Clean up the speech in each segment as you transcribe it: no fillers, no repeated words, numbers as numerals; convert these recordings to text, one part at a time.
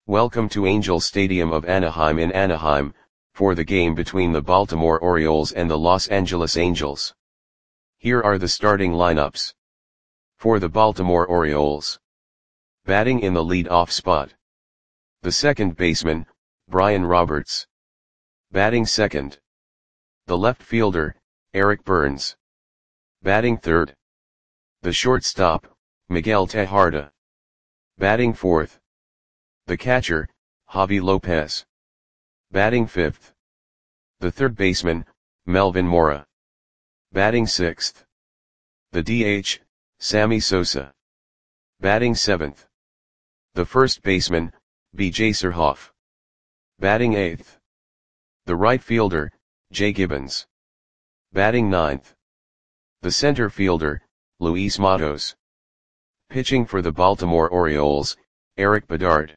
Welcome to Angel Stadium of Anaheim in Anaheim, for the game between the Baltimore Orioles and the Los Angeles Angels. Here are the starting lineups. For the Baltimore Orioles. Batting in the lead-off spot. The second baseman, Brian Roberts. Batting second. The left fielder, Eric Burns. Batting third. The shortstop, Miguel Tejada. Batting fourth. The catcher, Javi Lopez. Batting fifth. The third baseman, Melvin Mora. Batting sixth. The DH, Sammy Sosa. Batting seventh. The first baseman, B.J. Surhoff. Batting eighth. The right fielder, Jay Gibbons. Batting ninth. The center fielder, Luis Matos. Pitching for the Baltimore Orioles, Erik Bedard.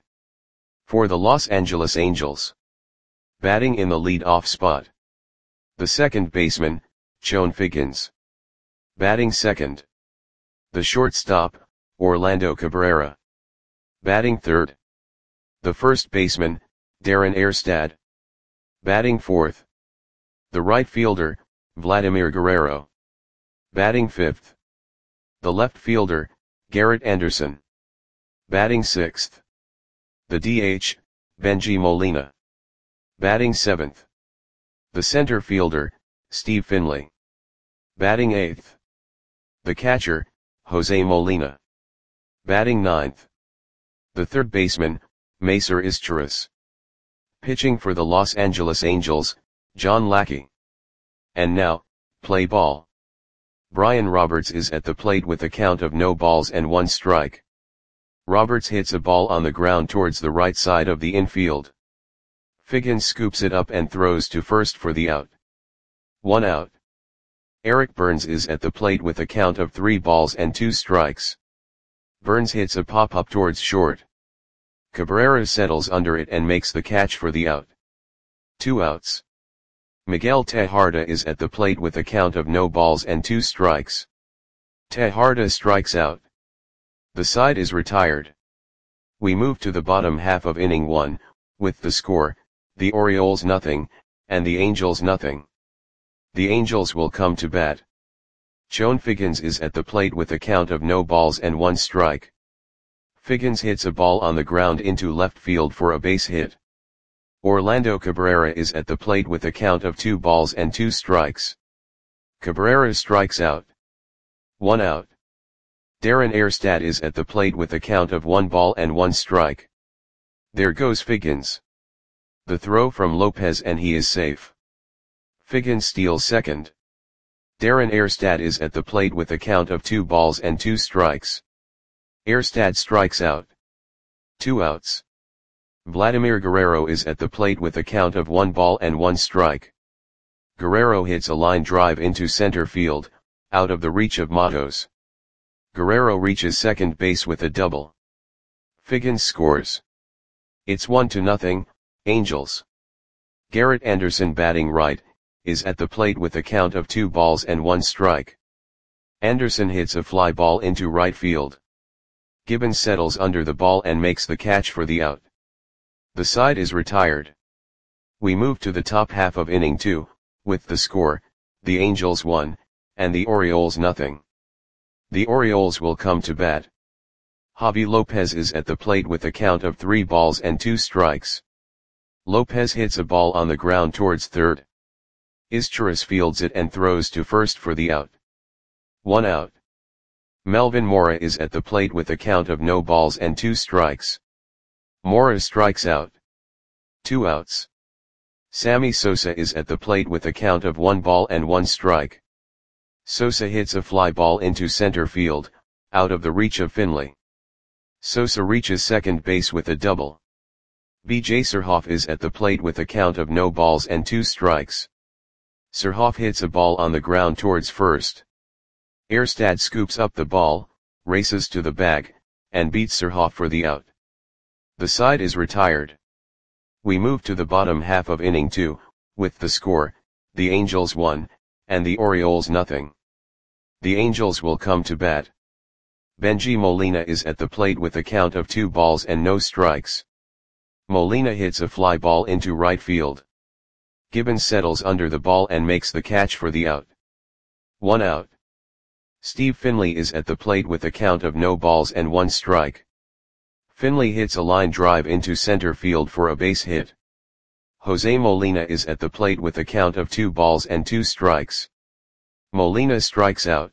For the Los Angeles Angels. Batting in the lead-off spot. The second baseman, Chone Figgins. Batting second. The shortstop, Orlando Cabrera. Batting third. The first baseman, Darren Erstad. Batting fourth. The right fielder, Vladimir Guerrero. Batting fifth. The left fielder, Garrett Anderson. Batting sixth. The DH, Bengie Molina. Batting seventh. The center fielder, Steve Finley. Batting eighth. The catcher, Jose Molina. Batting ninth. The third baseman, Macer Izturis. Pitching for the Los Angeles Angels, John Lackey. And now, play ball. Brian Roberts is at the plate with a count of no balls and one strike. Roberts hits a ball on the ground towards the right side of the infield. Figgins scoops it up and throws to first for the out. 1 out. Eric Burns is at the plate with a count of 3 balls and 2 strikes. Burns hits a pop-up towards short. Cabrera settles under it and makes the catch for the out. 2 outs. Miguel Tejada is at the plate with a count of no balls and 2 strikes. Tejada strikes out. The side is retired. We move to the bottom half of inning 1, with the score, the Orioles nothing, and the Angels nothing. The Angels will come to bat. Chone Figgins is at the plate with a count of no balls and 1 strike. Figgins hits a ball on the ground into left field for a base hit. Orlando Cabrera is at the plate with a count of 2 balls and 2 strikes. Cabrera strikes out. 1 out. Darren Erstad is at the plate with a count of 1 ball and 1 strike. There goes Figgins. The throw from Lopez and he is safe. Figgins steals second. Darren Erstad is at the plate with a count of 2 balls and 2 strikes. Erstad strikes out. 2 outs. Vladimir Guerrero is at the plate with a count of 1 ball and 1 strike. Guerrero hits a line drive into center field, out of the reach of Matos. Guerrero reaches second base with a double. Figgins scores. It's 1-0, Angels. Garrett Anderson, batting right, is at the plate with a count of 2 balls and 1 strike. Anderson hits a fly ball into right field. Gibbons settles under the ball and makes the catch for the out. The side is retired. We move to the top half of inning 2, with the score, the Angels 1, and the Orioles nothing. The Orioles will come to bat. Javi Lopez is at the plate with a count of 3 balls and 2 strikes. Lopez hits a ball on the ground towards third. Izturis fields it and throws to first for the out. 1 out. Melvin Mora is at the plate with a count of no balls and 2 strikes. Mora strikes out. 2 outs. Sammy Sosa is at the plate with a count of 1 ball and 1 strike. Sosa hits a fly ball into center field, out of the reach of Finley. Sosa reaches second base with a double. B.J. Surhoff is at the plate with a count of no balls and 2 strikes. Surhoff hits a ball on the ground towards first. Erstad scoops up the ball, races to the bag, and beats Surhoff for the out. The side is retired. We move to the bottom half of inning 2, with the score, the Angels 1, and the Orioles nothing. The Angels will come to bat. Bengie Molina is at the plate with a count of 2 balls and no strikes. Molina hits a fly ball into right field. Gibbons settles under the ball and makes the catch for the out. 1 out. Steve Finley is at the plate with a count of no balls and 1 strike. Finley hits a line drive into center field for a base hit. Jose Molina is at the plate with a count of 2 balls and 2 strikes. Molina strikes out.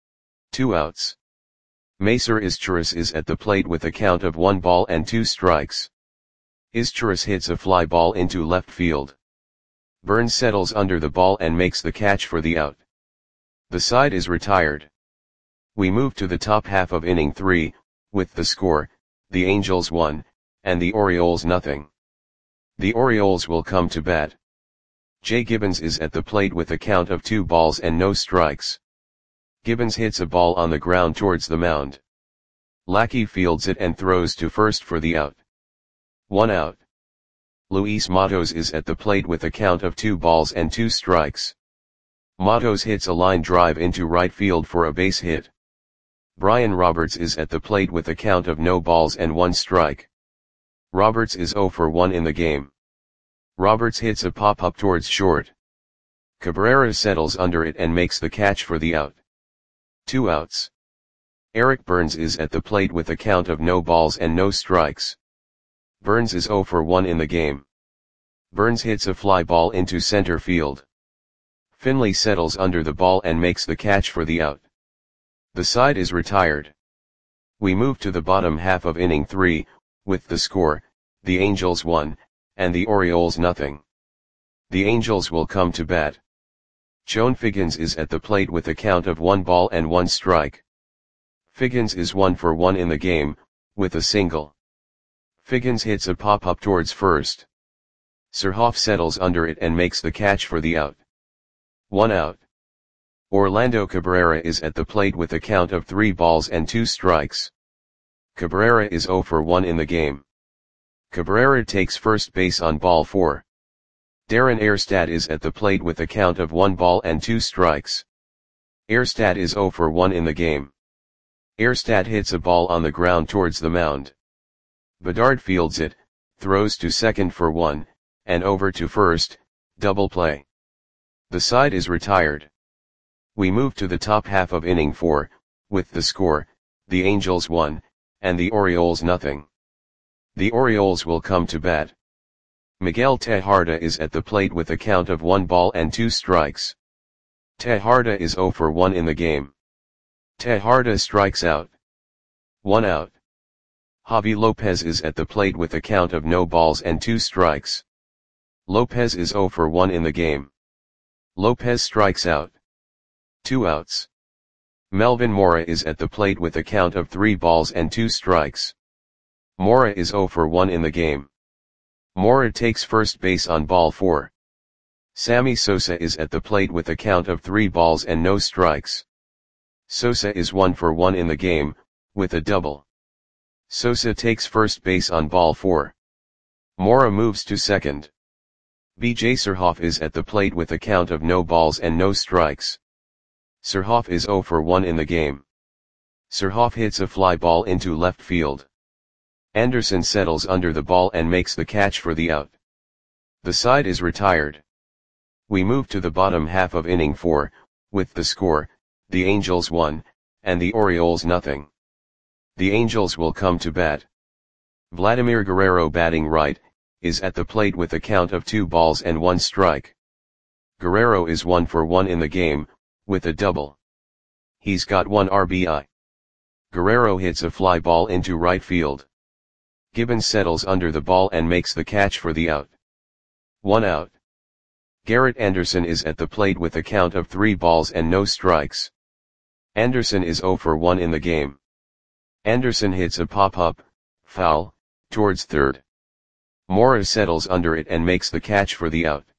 2 outs. Macer Izturis is at the plate with a count of 1 ball and 2 strikes. Izturis hits a fly ball into left field. Burns settles under the ball and makes the catch for the out. The side is retired. We move to the top half of inning 3, with the score, the Angels 1, and the Orioles nothing. The Orioles will come to bat. Jay Gibbons is at the plate with a count of 2 balls and no strikes. Gibbons hits a ball on the ground towards the mound. Lackey fields it and throws to first for the out. 1 out. Luis Matos is at the plate with a count of 2 balls and 2 strikes. Matos hits a line drive into right field for a base hit. Brian Roberts is at the plate with a count of no balls and 1 strike. Roberts is 0 for 1 in the game. Roberts hits a pop-up towards short. Cabrera settles under it and makes the catch for the out. 2 outs. Eric Burns is at the plate with a count of no balls and no strikes. Burns is 0 for 1 in the game. Burns hits a fly ball into center field. Finley settles under the ball and makes the catch for the out. The side is retired. We move to the bottom half of inning 3, with the score, the Angels 1, and the Orioles nothing. The Angels will come to bat. Joan Figgins is at the plate with a count of 1 ball and 1 strike. Figgins is 1 for 1 in the game, with a single. Figgins hits a pop-up towards first. Surhoff settles under it and makes the catch for the out. 1 out. Orlando Cabrera is at the plate with a count of 3 balls and 2 strikes. Cabrera is 0 for 1 in the game. Cabrera takes first base on ball 4. Darren Erstad is at the plate with a count of 1 ball and 2 strikes. Erstad is 0 for 1 in the game. Erstad hits a ball on the ground towards the mound. Bedard fields it, throws to second for 1, and over to first, double play. The side is retired. We move to the top half of inning 4, with the score, the Angels 1, and the Orioles nothing. The Orioles will come to bat. Miguel Tejada is at the plate with a count of 1 ball and 2 strikes. Tejada is 0 for 1 in the game. Tejada strikes out. 1 out. Javi Lopez is at the plate with a count of no balls and 2 strikes. Lopez is 0 for 1 in the game. Lopez strikes out. 2 outs. Melvin Mora is at the plate with a count of 3 balls and 2 strikes. Mora is 0 for 1 in the game. Mora takes first base on ball 4. Sammy Sosa is at the plate with a count of 3 balls and no strikes. Sosa is 1 for 1 in the game, with a double. Sosa takes first base on ball 4. Mora moves to second. B.J. Surhoff is at the plate with a count of no balls and no strikes. Surhoff is 0 for 1 in the game. Surhoff hits a fly ball into left field. Anderson settles under the ball and makes the catch for the out. The side is retired. We move to the bottom half of inning 4, with the score, the Angels 1, and the Orioles nothing. The Angels will come to bat. Vladimir Guerrero batting right, is at the plate with a count of 2 balls and 1 strike. Guerrero is 1 for 1 in the game, with a double. He's got 1 RBI. Guerrero hits a fly ball into right field. Gibbons settles under the ball and makes the catch for the out. 1 out. Garrett Anderson is at the plate with a count of 3 balls and no strikes. Anderson is 0 for 1 in the game. Anderson hits a pop-up, foul, towards third. Mora settles under it and makes the catch for the out.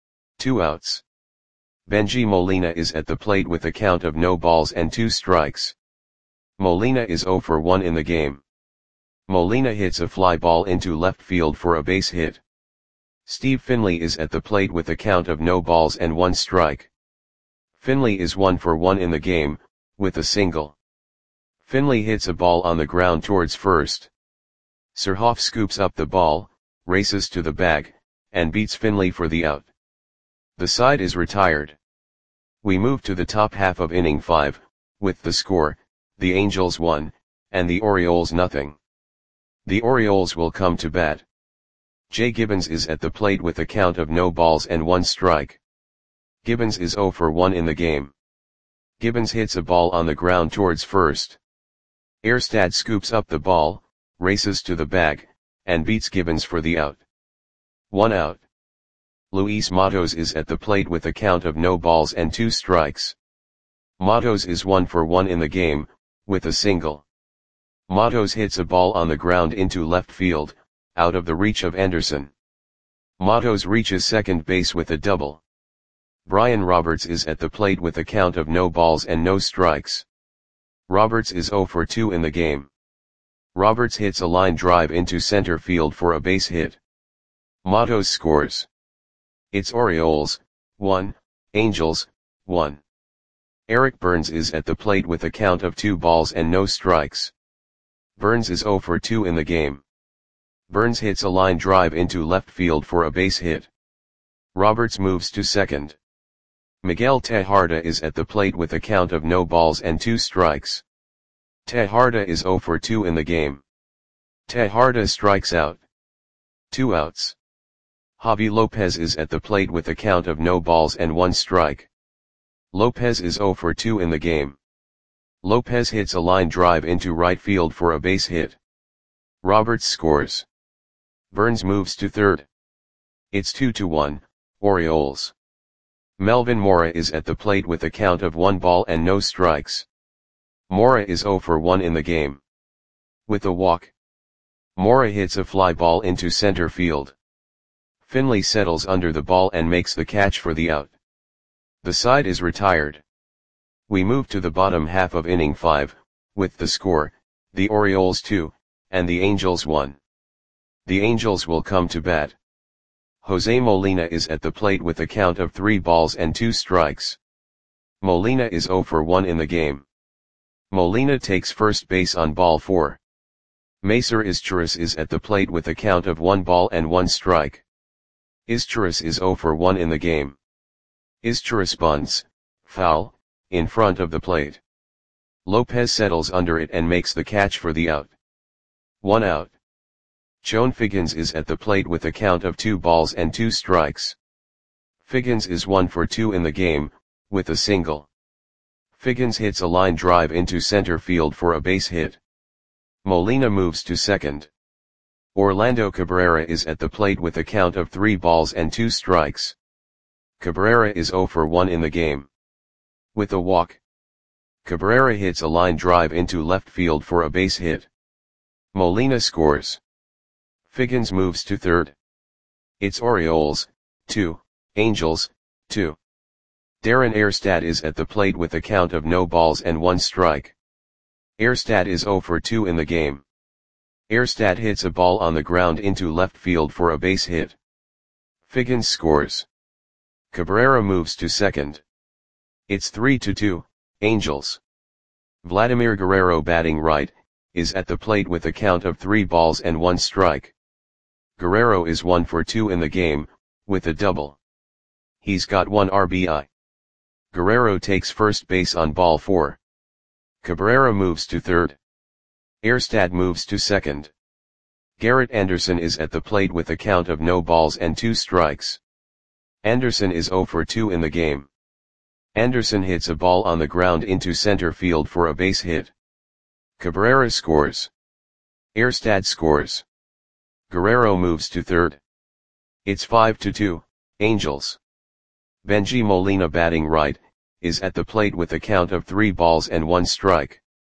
2 outs. Benji Molina is at the plate with a count of no balls and 2 strikes. Molina is 0 for 1 in the game. Molina hits a fly ball into left field for a base hit. Steve Finley is at the plate with a count of no balls and 1 strike. Finley is 1 for 1 in the game, with a single. Finley hits a ball on the ground towards first. Surhoff scoops up the ball, races to the bag, and beats Finley for the out. The side is retired. We move to the top half of inning 5, with the score, the Angels 1, and the Orioles nothing. The Orioles will come to bat. Jay Gibbons is at the plate with a count of no balls and 1 strike. Gibbons is 0 for 1 in the game. Gibbons hits a ball on the ground towards first. Erstad scoops up the ball, races to the bag, and beats Gibbons for the out. 1 out. Luis Matos is at the plate with a count of no balls and 2 strikes. Matos is 1 for 1 in the game, with a single. Matos hits a ball on the ground into left field, out of the reach of Anderson. Matos reaches second base with a double. Brian Roberts is at the plate with a count of no balls and no strikes. Roberts is 0 for 2 in the game. Roberts hits a line drive into center field for a base hit. Matos scores. It's Orioles, 1, Angels, 1. Eric Burns is at the plate with a count of 2 balls and no strikes. Burns is 0 for 2 in the game. Burns hits a line drive into left field for a base hit. Roberts moves to second. Miguel Tejada is at the plate with a count of no balls and 2 strikes. Tejada is 0 for 2 in the game. Tejada strikes out. 2 outs. Javi Lopez is at the plate with a count of no balls and 1 strike. Lopez is 0 for 2 in the game. Lopez hits a line drive into right field for a base hit. Roberts scores. Burns moves to third. It's 2-1, Orioles. Melvin Mora is at the plate with a count of 1 ball and no strikes. Mora is 0 for 1 in the game. With a walk. Mora hits a fly ball into center field. Finley settles under the ball and makes the catch for the out. The side is retired. We move to the bottom half of inning 5, with the score, the Orioles 2, and the Angels 1. The Angels will come to bat. Jose Molina is at the plate with a count of 3 balls and 2 strikes. Molina is 0 for 1 in the game. Molina takes first base on ball 4. Macer Izturis is at the plate with a count of 1 ball and 1 strike. Izturis is 0 for 1 in the game. Izturis bunts, foul, in front of the plate. Lopez settles under it and makes the catch for the out. 1 out. Joan Figgins is at the plate with a count of 2 balls and 2 strikes. Figgins is 1 for 2 in the game, with a single. Figgins hits a line drive into center field for a base hit. Molina moves to second. Orlando Cabrera is at the plate with a count of 3 balls and 2 strikes. Cabrera is 0 for 1 in the game. With a walk. Cabrera hits a line drive into left field for a base hit. Molina scores. Figgins moves to third. It's Orioles, 2, Angels, 2. Darren Erstad is at the plate with a count of no balls and 1 strike. Erstad is 0 for 2 in the game. Erstad hits a ball on the ground into left field for a base hit. Figgins scores. Cabrera moves to second. It's 3-2, Angels. Vladimir Guerrero batting right, is at the plate with a count of 3 balls and 1 strike. Guerrero is 1 for 2 in the game, with a double. He's got 1 RBI. Guerrero takes first base on ball 4. Cabrera moves to third. Erstad moves to second. Garrett Anderson is at the plate with a count of no balls and 2 strikes. Anderson is 0 for 2 in the game. Anderson hits a ball on the ground into center field for a base hit. Cabrera scores. Erstad scores. Guerrero moves to third. It's 5-2, Angels. Benji Molina batting right, is at the plate with a count of 3 balls and 1 strike.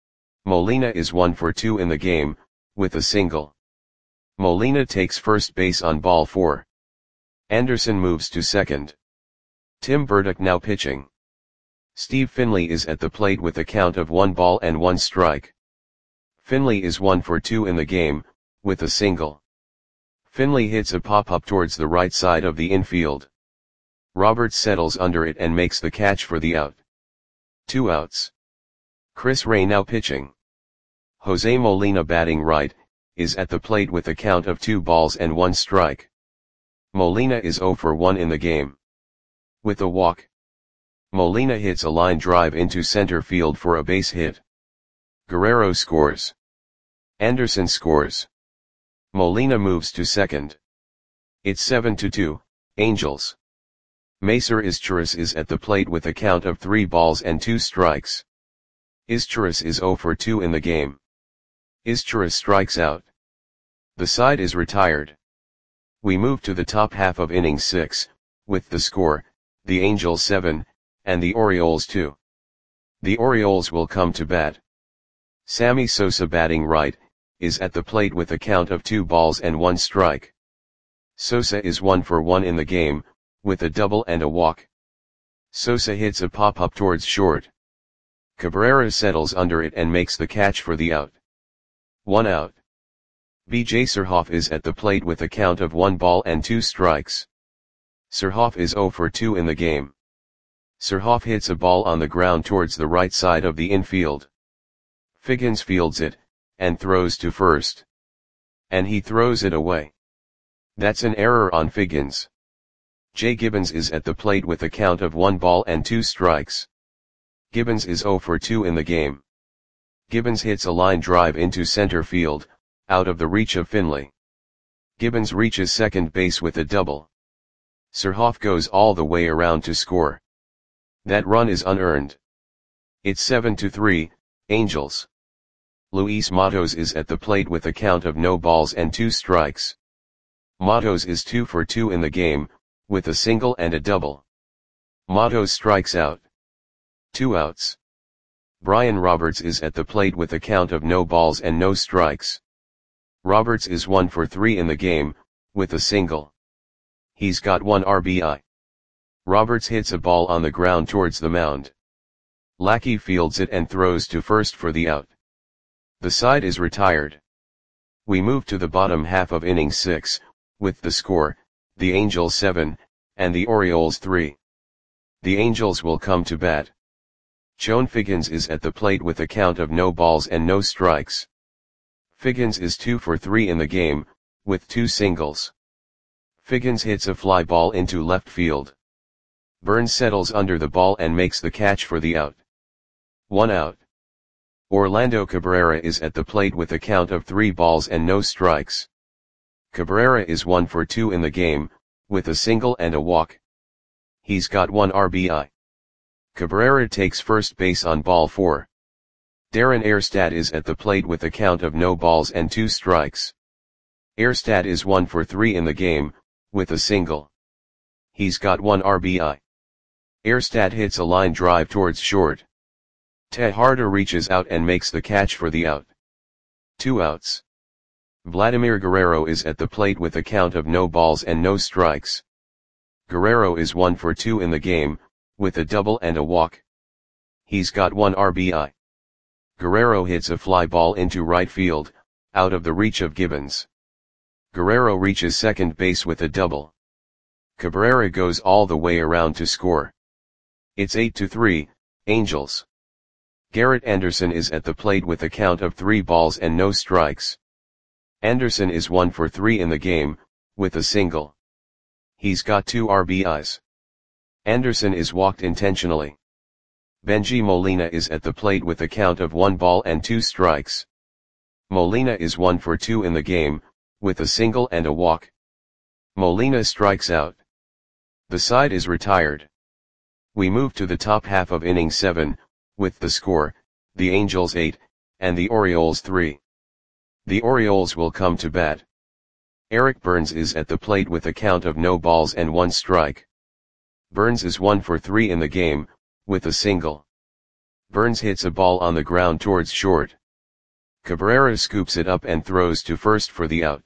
Molina is 1 for 2 in the game, with a single. Molina takes first base on ball 4. Anderson moves to second. Tim Burdick now pitching. Steve Finley is at the plate with a count of 1 ball and 1 strike. Finley is 1 for 2 in the game, with a single. Finley hits a pop-up towards the right side of the infield. Roberts settles under it and makes the catch for the out. 2 outs. Chris Ray now pitching. Jose Molina batting right, is at the plate with a count of 2 balls and 1 strike. Molina is 0 for 1 in the game. With a walk, Molina hits a line drive into center field for a base hit. Guerrero scores. Anderson scores. Molina moves to second. It's 7-2, Angels. Macer Izturis is at the plate with a count of 3 balls and 2 strikes. Izturis is 0 for 2 in the game. Izturis strikes out. The side is retired. We move to the top half of inning 6, with the score, the Angels 7, and the Orioles 2. The Orioles will come to bat. Sammy Sosa, batting right, is at the plate with a count of 2 balls and 1 strike. Sosa is 1 for 1 in the game, with a double and a walk. Sosa hits a pop-up towards short. Cabrera settles under it and makes the catch for the out. 1 out. B.J. Surhoff is at the plate with a count of 1 ball and 2 strikes. Surhoff is 0 for 2 in the game. Surhoff hits a ball on the ground towards the right side of the infield. Figgins fields it, and throws to first. And he throws it away. That's an error on Figgins. Jay Gibbons is at the plate with a count of 1 ball and 2 strikes. Gibbons is 0 for 2 in the game. Gibbons hits a line drive into center field, out of the reach of Finley. Gibbons reaches second base with a double. Surhoff goes all the way around to score. That run is unearned. It's 7-3, Angels. Luis Matos is at the plate with a count of no balls and 2 strikes. Matos is 2 for 2 in the game, with a single and a double. Matos strikes out. 2 outs. Brian Roberts is at the plate with a count of no balls and no strikes. Roberts is 1 for 3 in the game, with a single. He's got 1 RBI. Roberts hits a ball on the ground towards the mound. Lackey fields it and throws to first for the out. The side is retired. We move to the bottom half of inning 6, with the score, the Angels 7, and the Orioles 3. The Angels will come to bat. Chone Figgins is at the plate with a count of no balls and no strikes. Figgins is 2 for 3 in the game, with 2 singles. Figgins hits a fly ball into left field. Burns settles under the ball and makes the catch for the out. 1 out. Orlando Cabrera is at the plate with a count of 3 balls and no strikes. Cabrera is 1 for 2 in the game, with a single and a walk. He's got 1 RBI. Cabrera takes first base on ball 4. Darren Erstad is at the plate with a count of no balls and 2 strikes. Erstad is 1 for 3 in the game, with a single. He's got 1 RBI. Erstad hits a line drive towards short. Tejada reaches out and makes the catch for the out. 2 outs. Vladimir Guerrero is at the plate with a count of no balls and no strikes. Guerrero is 1 for 2 in the game, with a double and a walk. He's got 1 RBI. Guerrero hits a fly ball into right field, out of the reach of Gibbons. Guerrero reaches second base with a double. Cabrera goes all the way around to score. It's 8-3, Angels. Garrett Anderson is at the plate with a count of 3 balls and no strikes. Anderson is 1 for 3 in the game, with a single. He's got 2 RBIs. Anderson is walked intentionally. Benji Molina is at the plate with a count of 1 ball and 2 strikes. Molina is 1 for 2 in the game, with a single and a walk. Molina strikes out. The side is retired. We move to the top half of inning 7, with the score, the Angels 8, and the Orioles 3. The Orioles will come to bat. Eric Burns is at the plate with a count of no balls and 1 strike. Burns is 1 for 3 in the game, with a single. Burns hits a ball on the ground towards short. Cabrera scoops it up and throws to first for the out.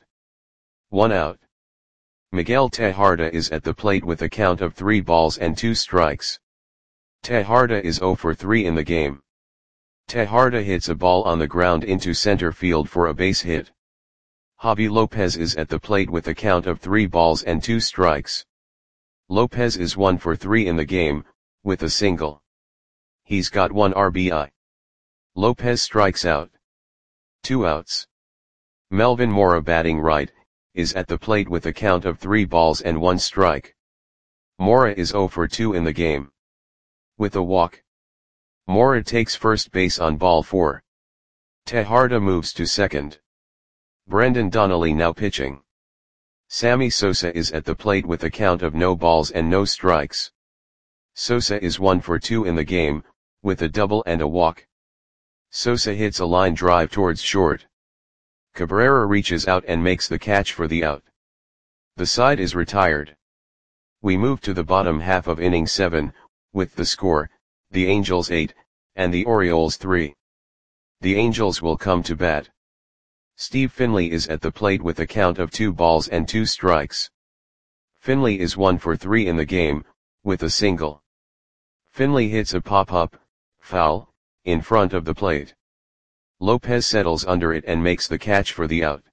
1 out. Miguel Tejada is at the plate with a count of 3 balls and 2 strikes. Tejada is 0 for 3 in the game. Tejada hits a ball on the ground into center field for a base hit. Javi Lopez is at the plate with a count of 3 balls and 2 strikes. Lopez is 1 for 3 in the game, with a single. He's got 1 RBI. Lopez strikes out. 2 outs. Melvin Mora batting right, is at the plate with a count of 3 balls and 1 strike. Mora is 0 for 2 in the game. With a walk, Mora takes first base on ball 4. Tejada moves to second. Brendan Donnelly now pitching. Sammy Sosa is at the plate with a count of no balls and no strikes. Sosa is 1 for 2 in the game, with a double and a walk. Sosa hits a line drive towards short. Cabrera reaches out and makes the catch for the out. The side is retired. We move to the bottom half of inning 7, with the score, the Angels 8, and the Orioles 3. The Angels will come to bat. Steve Finley is at the plate with a count of 2 balls and 2 strikes. Finley is 1 for 3 in the game, with a single. Finley hits a pop-up, foul, in front of the plate. Lopez settles under it and makes the catch for the out.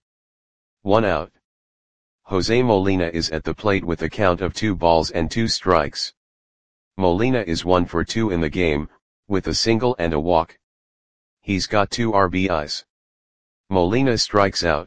1 out. Jose Molina is at the plate with a count of 2 balls and 2 strikes. Molina is 1 for 2 in the game, with a single and a walk. He's got 2 RBIs. Molina strikes out.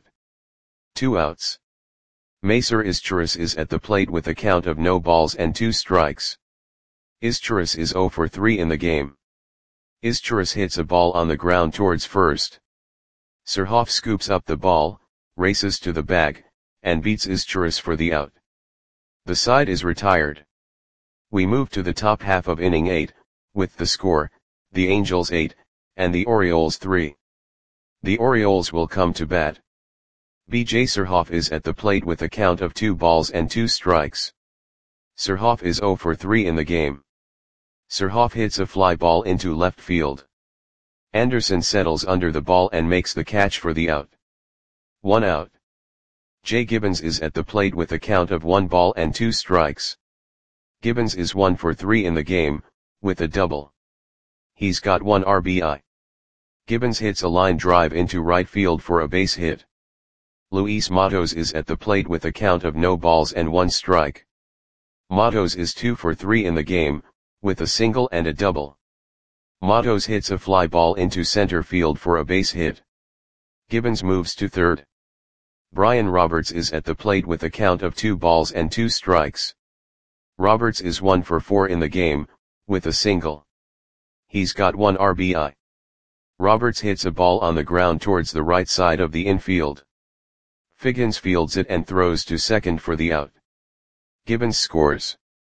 2 outs. Macer Izturis is at the plate with a count of no balls and 2 strikes. Izturis is 0 for 3 in the game. Izturis hits a ball on the ground towards first. Surhoff scoops up the ball, races to the bag, and beats Izturis for the out. The side is retired. We move to the top half of inning 8, with the score, the Angels 8, and the Orioles 3. The Orioles will come to bat. B.J. Surhoff is at the plate with a count of 2 balls and 2 strikes. Surhoff is 0 for 3 in the game. Surhoff hits a fly ball into left field. Anderson settles under the ball and makes the catch for the out. 1 out. Jay Gibbons is at the plate with a count of 1 ball and 2 strikes. Gibbons is 1 for 3 in the game, with a double. He's got 1 RBI. Gibbons hits a line drive into right field for a base hit. Luis Matos is at the plate with a count of no balls and 1 strike. Matos is 2 for 3 in the game, with a single and a double. Matos hits a fly ball into center field for a base hit. Gibbons moves to third. Brian Roberts is at the plate with a count of 2 balls and 2 strikes. Roberts is 1 for 4 in the game, with a single. He's got 1 RBI. Roberts hits a ball on the ground towards the right side of the infield. Figgins fields it and throws to second for the out. Gibbons scores.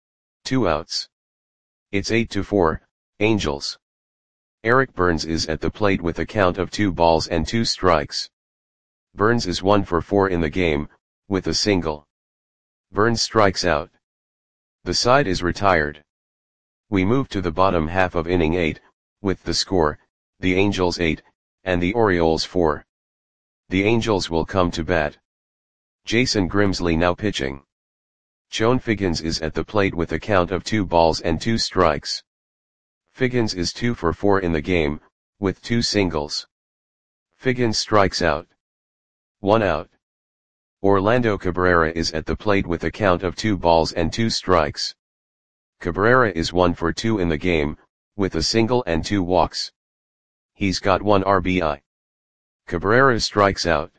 2 outs. It's 8-4, Angels. Eric Burns is at the plate with a count of 2 balls and 2 strikes. Burns is 1 for 4 in the game, with a single. Burns strikes out. The side is retired. We move to the bottom half of inning 8, with the score, the Angels 8, and the Orioles 4. The Angels will come to bat. Jason Grimsley now pitching. Chone Figgins is at the plate with a count of 2 balls and 2 strikes. Figgins is 2 for 4 in the game, with 2 singles. Figgins strikes out. 1 out. Orlando Cabrera is at the plate with a count of 2 balls and 2 strikes. Cabrera is 1 for 2 in the game, with a single and 2 walks. He's got 1 RBI. Cabrera strikes out.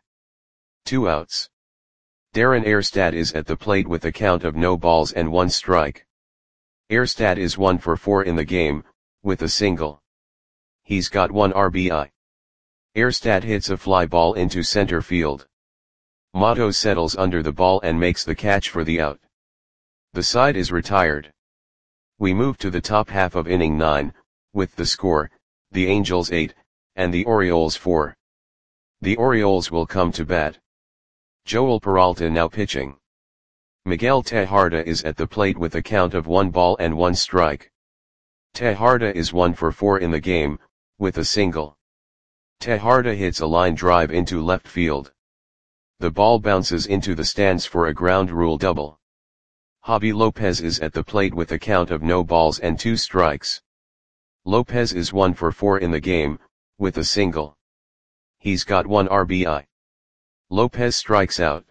2 outs. Darren Erstad is at the plate with a count of no balls and 1 strike. Erstad is 1 for 4 in the game, with a single. He's got 1 RBI. Erstad hits a fly ball into center field. Matos settles under the ball and makes the catch for the out. The side is retired. We move to the top half of inning 9, with the score, the Angels 8, and the Orioles 4. The Orioles will come to bat. Joel Peralta now pitching. Miguel Tejada is at the plate with a count of 1 ball and 1 strike. Tejada is 1 for 4 in the game, with a single. Tejada hits a line drive into left field. The ball bounces into the stands for a ground rule double. Javi Lopez is at the plate with a count of no balls and 2 strikes. Lopez is 1 for 4 in the game, with a single. He's got 1 RBI. Lopez strikes out.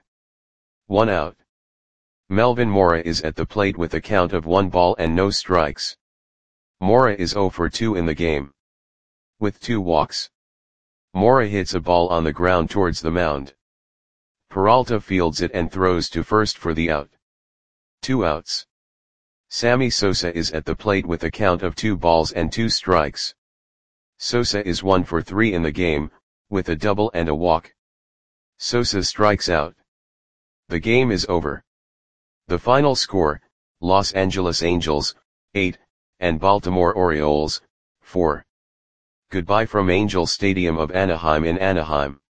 1 out. Melvin Mora is at the plate with a count of 1 ball and no strikes. Mora is 0 for 2 in the game, with 2 walks. Mora hits a ball on the ground towards the mound. Peralta fields it and throws to first for the out. 2 outs. Sammy Sosa is at the plate with a count of 2 balls and 2 strikes. Sosa is 1 for 3 in the game, with a double and a walk. Sosa strikes out. The game is over. The final score, Los Angeles Angels, 8, and Baltimore Orioles, 4. Goodbye from Angel Stadium of Anaheim in Anaheim.